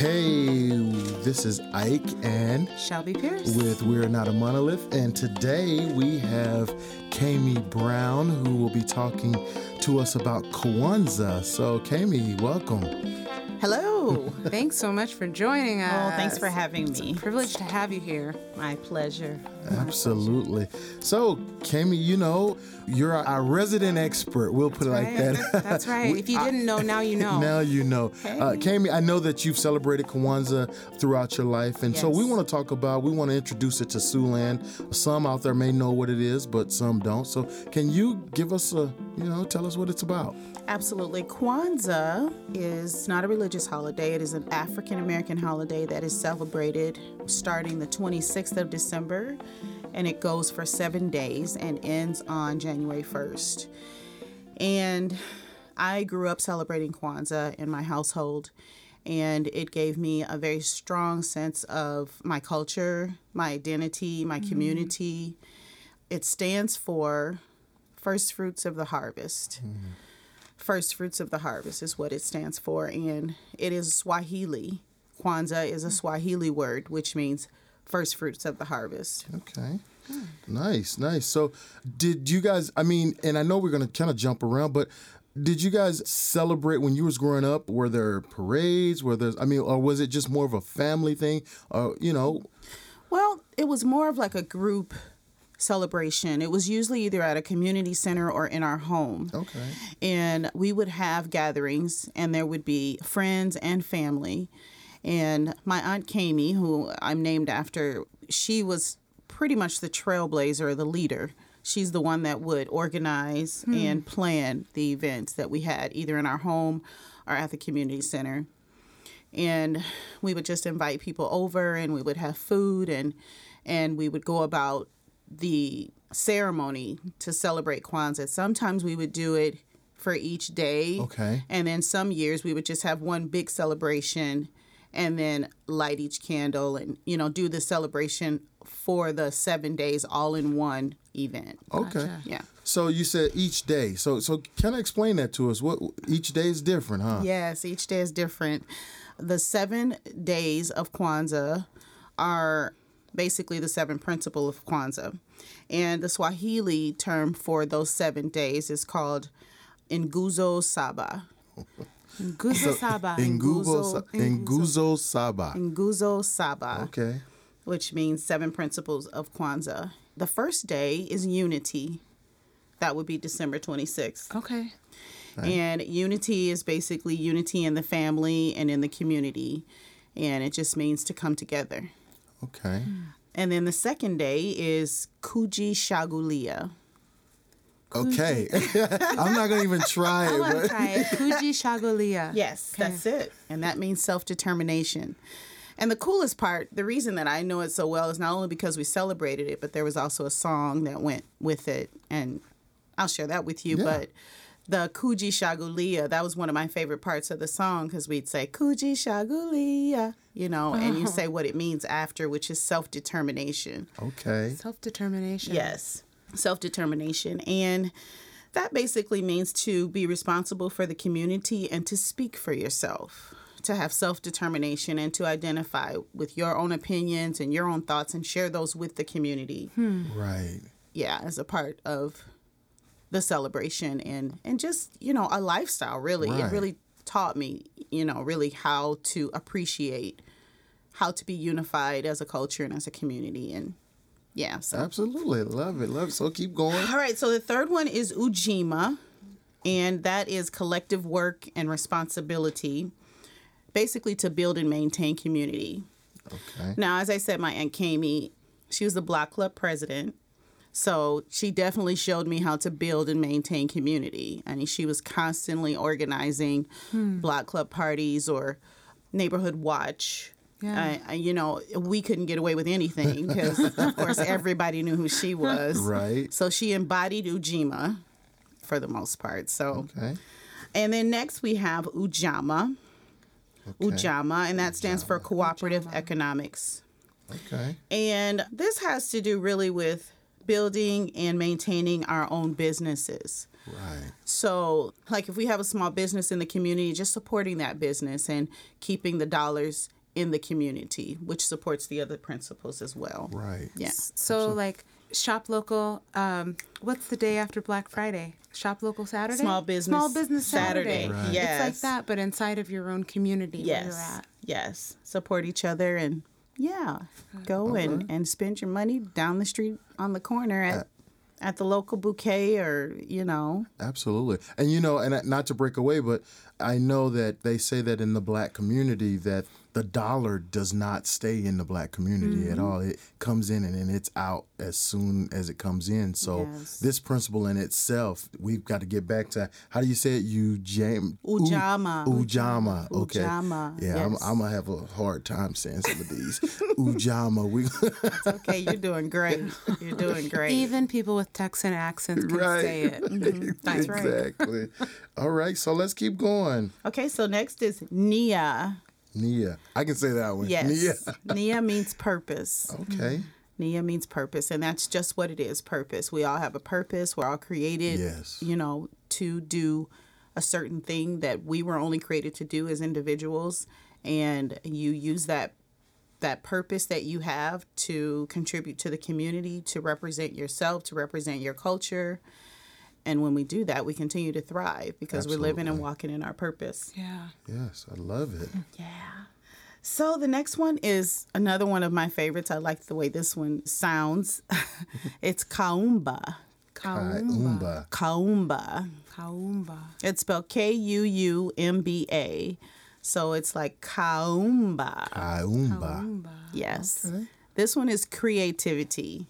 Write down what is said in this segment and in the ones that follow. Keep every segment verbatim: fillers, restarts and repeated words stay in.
Hey, this is Ike and Shelby Pierce with We're Not a Monolith, and today we have Kami Brown, who will be talking to us about Kwanzaa. So, Kami, welcome. Hello. Thanks so much for joining us. Oh, thanhanks for having It's me. a privilege to have you here. My pleasure. Absolutely. So, Kami, you know, you're our resident expert. We'll put That's it right. like that. That's right. We- If you didn't know, now you know. Now you know. Hey. Uh, Kami, I know that you've celebrated Kwanzaa throughout your life, and so Yes. we want to talk about, we want to introduce it to Siouxland. Some out there may know what it is, but some don't. So can you give us a, you know, tell us what it's about? Absolutely. Kwanzaa is not a religious holiday. It is an African American holiday that is celebrated starting the twenty-sixth of December, and it goes for seven days and ends on January first. And I grew up celebrating Kwanzaa in my household, and it gave me a very strong sense of my culture, my identity, my community. It stands for First Fruits of the Harvest. First Fruits of the Harvest is what it stands for, and it is Swahili. Kwanzaa is a Swahili word, which means first fruits of the harvest. Okay. Nice, nice. So did you guys, I mean, and I know we're going to kind of jump around, but did you guys celebrate when you was growing up? Were there parades? Were there, I mean, or was it just more of a family thing? Or, you know, Well, it was more of like a group celebration. It was usually either at a community center or in our home. okay. And we would have gatherings, and there would be friends and family. And my Aunt Kami, who I'm named after, she was pretty much the trailblazer or the leader. She's the one that would organize and plan the events that we had either in our home or at the community center. And we would just invite people over, and we would have food, and and we would go about the ceremony to celebrate Kwanzaa. Sometimes we would do it for each day. Okay. And then some years we would just have one big celebration and then light each candle and, you know, do the celebration for the seven days all in one event. Okay. Gotcha. Yeah. So you said each day. So so kind of explain that to us. What each day is different, huh? Yes, each day is different. The seven days of Kwanzaa are basically the seven principles of Kwanzaa. And the Swahili term for those seven days is called Nguzo Saba. Nguzo Saba. Nguzo Sa- Nguzo Saba. Nguzo Saba, Okay. which means seven principles of Kwanzaa. The first day is unity. That would be December twenty-sixth. Okay. And unity is basically unity in the family and in the community. And it just means to come together. Okay. And then the second day is Kuji Shagulia. Okay. I'm not going to even try I it. want to But try it. Kuji Shagolia. Yes, Okay. that's it. And that means self-determination. And the coolest part, the reason that I know it so well is not only because we celebrated it, but there was also a song that went with it. And I'll share that with you. Yeah. But the Kuji Shagulia, that was one of my favorite parts of the song because we'd say Kuji Shagulia, you know, and you say what it means after, which is self-determination. okay. Self-determination. Yes, self-determination. And that basically means to be responsible for the community and to speak for yourself, to have self-determination and to identify with your own opinions and your own thoughts and share those with the community. Right. Yeah, as a part of the celebration and, and just, you know, a lifestyle, really. Right. It really taught me, you know, really how to appreciate how to be unified as a culture and as a community. And yeah, so. Absolutely. Love it. Love it. So keep going. All right, so the third one is Ujima, and that is collective work and responsibility, basically to build and maintain community. Okay. Now, as I said, my Aunt Kami, she was the Block Club president, so she definitely showed me how to build and maintain community. I mean, she was constantly organizing Block Club parties or neighborhood watch. Yeah. Uh, you know, we couldn't get away with anything because, of course, everybody knew who she was. Right. So she embodied Ujima for the most part. So, Okay. and then next we have Ujama. Okay. Ujama, and that stands for Cooperative Ujama. Economics. Okay. And this has to do really with building and maintaining our own businesses. Right. So, like if we have a small business in the community, just supporting that business and keeping the dollars in the community, which supports the other principles as well. Right. Yeah. So, like, shop local. Um, what's the day after Black Friday? Shop local Saturday? Small business Small business Saturday. Saturday. Right. Yes. It's like that, but inside of your own community where you're Yes. at. Yes. Support each other and, yeah, go and, and spend your money down the street on the corner at, at the local bouquet or, you know. Absolutely. And, you know, and not to break away, but I know that they say that in the black community that the dollar does not stay in the black community mm-hmm. at all. It comes in and then it's out as soon as it comes in. So Yes. this principle in itself, we've got to get back to, how do you say it? Ujam, Ujamaa. U- Ujamaa. Okay. Ujamaa, Yeah, yes. I'm, I'm going to have a hard time saying some of these. Ujamaa. We, Okay, you're doing great. You're doing great. Even people with Texan accents can Right. say it. Mhm. That's right. exactly. All right, so let's keep going. Okay, so next is Nia. Nia. I can say that one. Yes. Nia. Nia means purpose. Okay. Nia means purpose, and that's just what it is, purpose. We all have a purpose. We're all created, Yes. you know, to do a certain thing that we were only created to do as individuals, and you use that that purpose that you have to contribute to the community, to represent yourself, to represent your culture. And when we do that, we continue to thrive because we're living and Absolutely. walking in our purpose. Yeah. Yes, I love it. Yeah. So the next one is another one of my favorites. I like the way this one sounds. It's Kaumba. Kaumba. Kaumba. Kaumba. It's spelled K U U M B A. So it's like Kaumba. Kaumba. Yes. Okay. This one is creativity.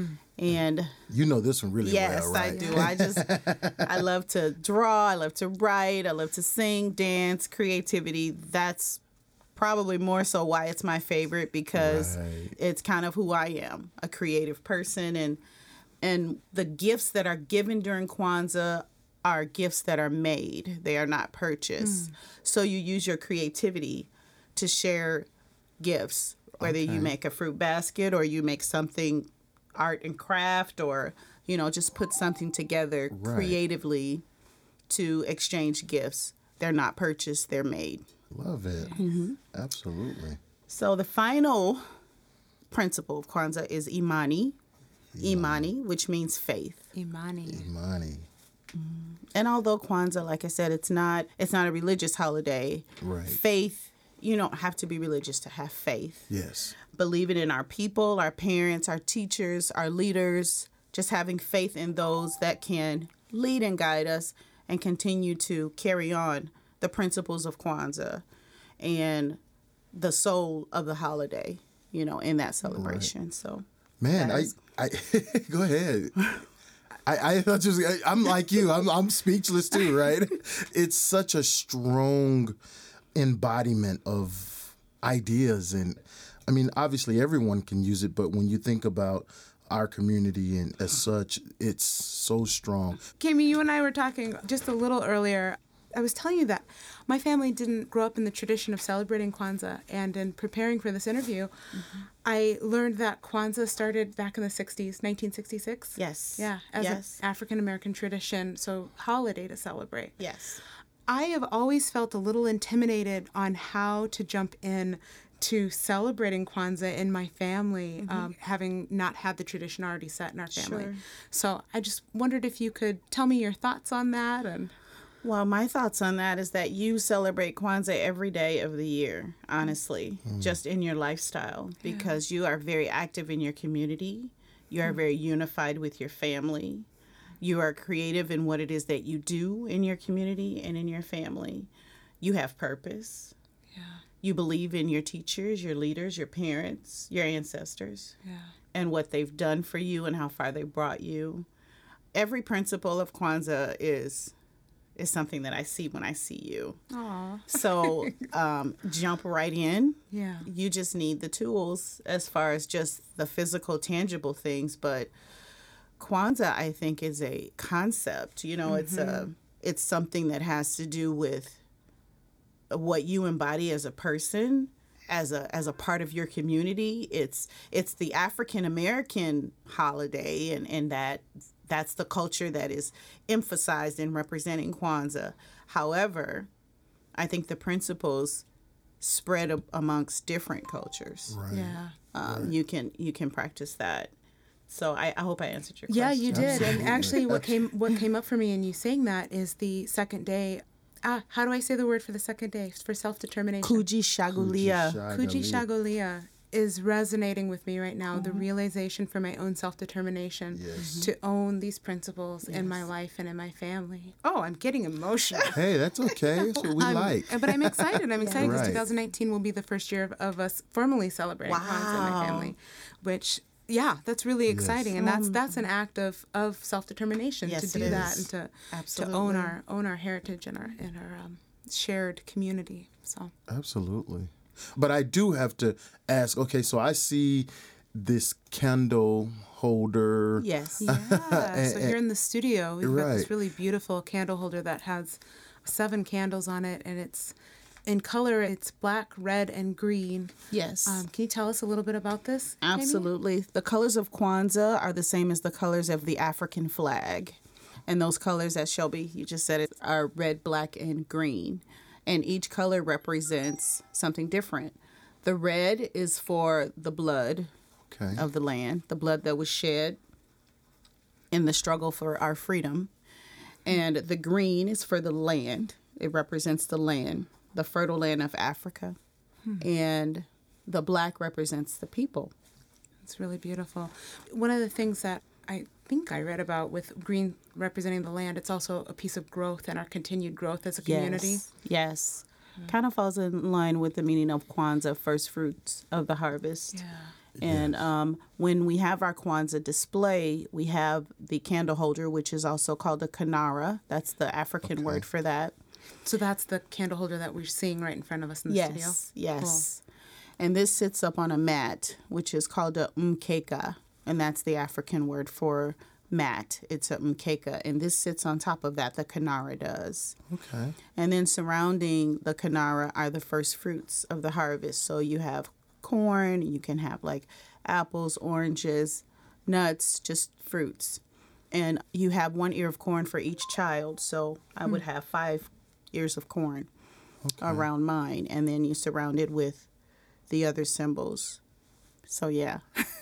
And You know this one really yes, well, right? I do. I just, I love to draw. I love to write. I love to sing, dance, creativity. That's probably more so why it's my favorite because Right. it's kind of who I am, a creative person. And, and the gifts that are given during Kwanzaa are gifts that are made. They are not purchased. So you use your creativity to share gifts, whether Okay. you make a fruit basket or you make something art and craft or, you know, just put something together Right. creatively to exchange gifts. They're not purchased, they're made. Love it. Absolutely. So the final principle of Kwanzaa is Imani. Imani, which means faith. Imani. Money. And although Kwanzaa, like I said, it's not it's not a religious holiday. Right. Faith, you don't have to be religious to have faith. Yes. Believing in our people, our parents, our teachers, our leaders, just having faith in those that can lead and guide us and continue to carry on the principles of Kwanzaa and the soul of the holiday, you know, in that celebration. So, Man, That I, is- I go ahead. I, I thought just I, I'm like you. I'm I'm speechless too, right? It's such a strong embodiment of ideas, and I mean, obviously everyone can use it, but when you think about our community and as such, it's so strong. Kimmy, you and I were talking just a little earlier. I was telling you that my family didn't grow up in the tradition of celebrating Kwanzaa, and in preparing for this interview, I learned that Kwanzaa started back in the sixties, nineteen sixty-six. yes. Yeah, as yes. an African American tradition, so holiday to celebrate. Yes. I have always felt a little intimidated on how to jump in to celebrating Kwanzaa in my family, um, having not had the tradition already set in our family. Sure. So I just wondered if you could tell me your thoughts on that. And Well, my thoughts on that is that you celebrate Kwanzaa every day of the year, honestly, just in your lifestyle, because you are very active in your community. You are very unified with your family. You are creative in what it is that you do in your community and in your family. You have purpose. yeah, You believe in your teachers, your leaders, your parents, your ancestors, yeah, and what they've done for you and how far they brought you. Every principle of Kwanzaa is is something that I see when I see you. aw, So um, jump right in. yeah, You just need the tools as far as just the physical, tangible things. But Kwanzaa, I think, is a concept. You know, it's a it's something that has to do with what you embody as a person, as a as a part of your community. It's it's the African American holiday, and, and that that's the culture that is emphasized in representing Kwanzaa. However, I think the principles spread a- amongst different cultures. Right. Yeah. Um, Right. You can you can practice that. So I, I hope I answered your Yeah, question. you did. Absolutely. And actually, what came what came up for me in you saying that is the second day. Ah, how do I say the word for the second day for self determination? Kuji Shagulia. Kuji Shagolia is resonating with me right now. The realization for my own self determination Yes. to own these principles in my life and in my family. Oh, I'm getting emotional. Hey, that's okay. That's what we I'm- like. But I'm excited. I'm excited because Right. twenty nineteen will be the first year of, of us formally celebrating Kwanzaa in my Wow. family, which. Yeah, that's really exciting, and that's that's an act of, of self determination Yes, to it do that is. and to to Absolutely. own our own our heritage and our and our um, shared community. So Absolutely. But I do have to ask, okay, so I see this candle holder. Yes. yeah, And- so here in the studio we've got Right. this really beautiful candle holder that has seven candles on it, and it's in color. It's black, red, and green. Yes. Um, can you tell us a little bit about this? Amy? Absolutely. The colors of Kwanzaa are the same as the colors of the African flag. And those colors, as Shelby, you just said it, are red, black, and green. And each color represents something different. The red is for the blood Okay. of the land, the blood that was shed in the struggle for our freedom. And the green is for the land. It represents the land, the fertile land of Africa. And the black represents the people. It's really beautiful. One of the things that I think I read about with green representing the land, it's also a piece of growth and our continued growth as a community. Yes. Yes. Kind of falls in line with the meaning of Kwanzaa, first fruits of the harvest. Yeah. And um, when we have our Kwanzaa display, we have the candle holder, which is also called a kanara. That's the African Okay. word for that. So that's the candle holder that we're seeing right in front of us in the Yes, studio. yes. And this sits up on a mat, which is called a mkeka, and that's the African word for mat. It's a mkeka, and this sits on top of that. The kanara does. Okay. And then surrounding the kanara are the first fruits of the harvest. So you have corn, you can have like apples, oranges, nuts, just fruits. And you have one ear of corn for each child. So I would have five ears of corn around mine. And then you surround it with the other symbols. So yeah.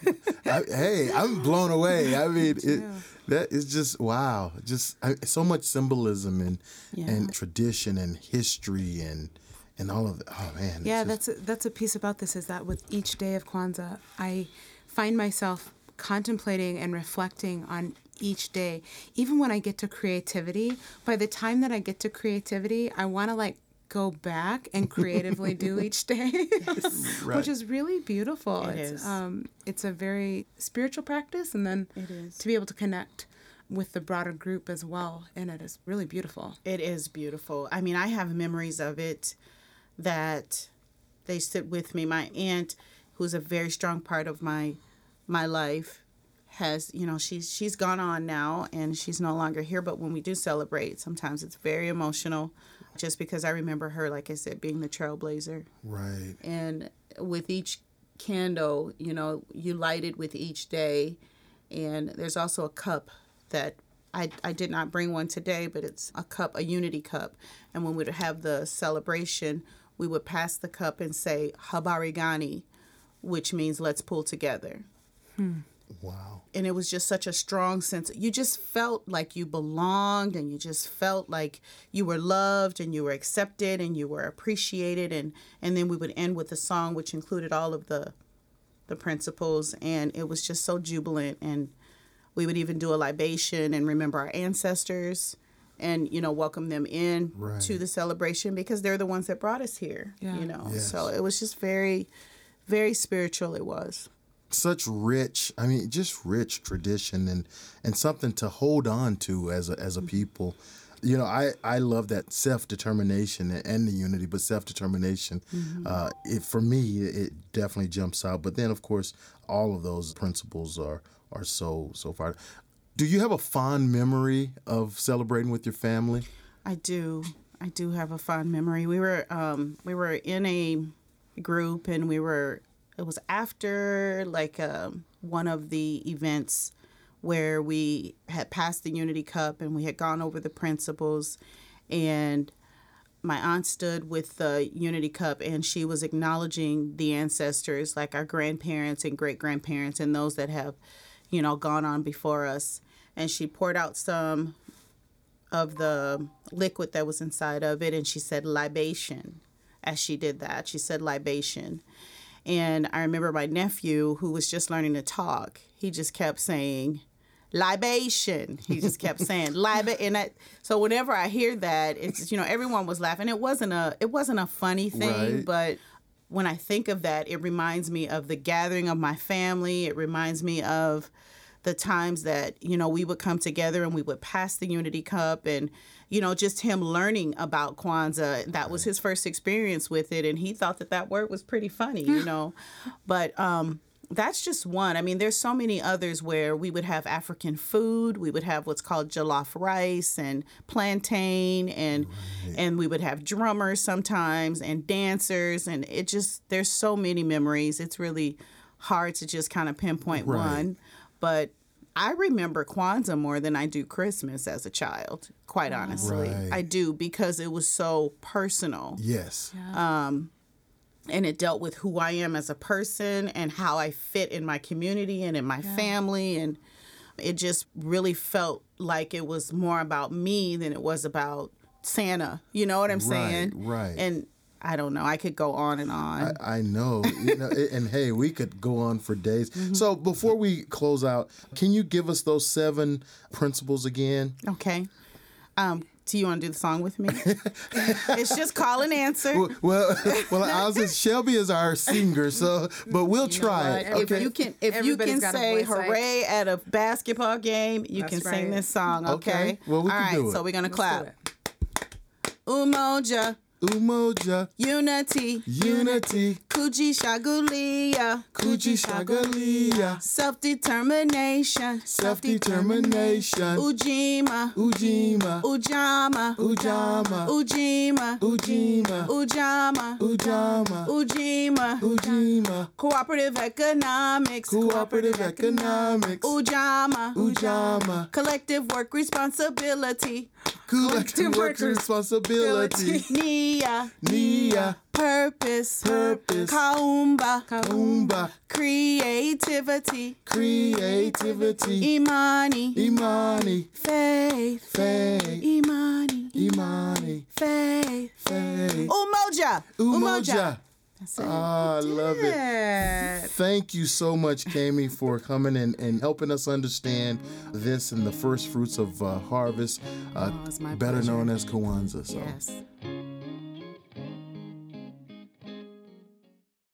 I, hey, I'm blown away. I mean, it, that is just wow. Just I, so much symbolism and Yeah. and tradition and history and and all of that. Oh man. it's Yeah, just- that's a, that's a piece about this is that with each day of Kwanzaa, I find myself contemplating and reflecting on each day. Even when I get to creativity, by the time that I get to creativity, I want to like go back and creatively do each day, Right. which is really beautiful. It it's is. um it's a very spiritual practice, and then It is. to be able to connect with the broader group as well in it is really beautiful. It is beautiful. I mean, I have memories of it that they sit with me. My aunt, who's a very strong part of my my life, has, you know, she's she's gone on now and she's no longer here. But when we do celebrate, sometimes it's very emotional, just because I remember her, like I said, being the trailblazer. right. And with each candle, you know, you light it with each day. And there's also a cup that I, I did not bring one today, but it's a cup, a unity cup. And when we would have the celebration, we would pass the cup and say, Habarigani, which means let's pull together. Wow. And it was just such a strong sense. You just felt like you belonged, and you just felt like you were loved and you were accepted and you were appreciated. And, and then we would end with a song which included all of the the principles, and it was just so jubilant. And we would even do a libation and remember our ancestors and, you know, welcome them in Right. to the celebration, because they're the ones that brought us here, Yeah. you know. Yes. So it was just very, very spiritual it was. Such rich, I mean, just rich tradition and and something to hold on to as a as a people. You know, I, I love that self-determination and the unity, but self-determination, uh, it, for me, it definitely jumps out. But then, of course, all of those principles are are so, so far. Do you have a fond memory of celebrating with your family? I do. I do have a fond memory. We were um, we were in a group, and we were. It was after like um, one of the events where we had passed the Unity Cup and we had gone over the principles, and my aunt stood with the Unity Cup and she was acknowledging the ancestors, like our grandparents and great-grandparents and those that have, you know, gone on before us. And she poured out some of the liquid that was inside of it, and she said libation as she did that. She said libation. And I remember my nephew, who was just learning to talk, he just kept saying, libation. He just kept saying libation. And I, so whenever I hear that, it's just, you know, everyone was laughing. It wasn't a it wasn't a funny thing, Right. but when I think of that, it reminds me of the gathering of my family. It reminds me of the times that, you know, we would come together and we would pass the Unity Cup, and, you know, just him learning about Kwanzaa. That was his first experience with it, and he thought that that word was pretty funny, you know. But um, that's just one. I mean, there's so many others where we would have African food. We would have what's called jollof rice and plantain, and right. and we would have drummers sometimes and dancers, and it just, there's so many memories. It's really hard to just kind of pinpoint right. one. But I remember Kwanzaa more than I do Christmas as a child, quite honestly. Right. I do, because it was so personal. Yes. Yeah. Um, and it dealt with who I am as a person and how I fit in my community and in my Yeah. family. And it just really felt like it was more about me than it was about Santa. You know what I'm saying? Right, right. And I don't know. I could go on and on. I, I know. You know, and hey, we could go on for days. Mm-hmm. So before we close out, can you give us those seven principles again? Okay. Um, do you want to do the song with me? It's just call and answer. Well, well, well I was just, Shelby is our singer, so but we'll you try it. If Okay. you can, if you can say voice, "hooray" at a basketball game, you That's can sing right. this song. Okay. Okay. Well, we All can right. do it. So we're gonna Let's clap. do it. Umoja, Umoja, unity, unity, Kuji Shagulia, Kuji Shagalia, self-determination, self-determination, Ujima, Ujima, Ujama, Ujama, Ujima, Ujima, Ujama, Ujama, Ujima, Ujima, cooperative economics, cooperative economics, Ujama, Ujama, collective work responsibility, collective work responsibility, Nia, Nia, purpose, purpose, Kaumba, Kaumba, creativity, creativity, Imani, Imani, faith, faith, Imani, Imani, faith, faith, Umoja, Umoja. That's it. Ah, I love it. Yeah. Thank you so much, Kami, for coming and, and helping us understand this and the first fruits of uh, harvest, uh, Oh, it's my better pleasure. known as Kwanzaa. So Yes.